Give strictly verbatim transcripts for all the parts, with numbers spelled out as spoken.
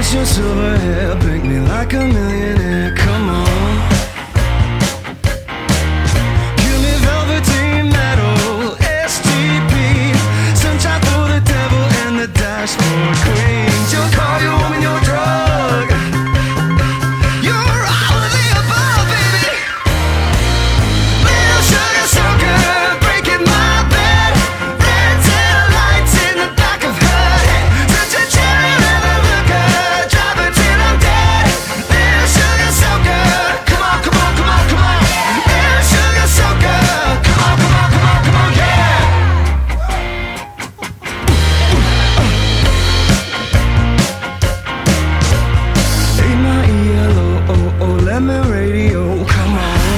your silver hair, bake me like a millionaire. Come on. Give me velveteen metal, S T P, sunshine for the devil and the dashboard queen. She'll call you woman, your drug. You're all of the above, baby. Little sugar sugar, breaking my bed. Red tail lights in the back of her head. Such a cherry leather looker, drive her till I'm dead. Little sugar sugar, come on, come on, come on, come on. Little sugar sugar, come on, come on, come on, come on, yeah. A M I E L O O O, lemon radio, come on.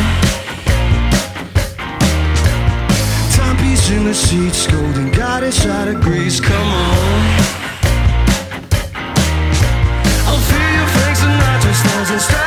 Timepiece in the seats, golden goddess out of Greece, come on. I'll feel your face and nitrous stars and stars.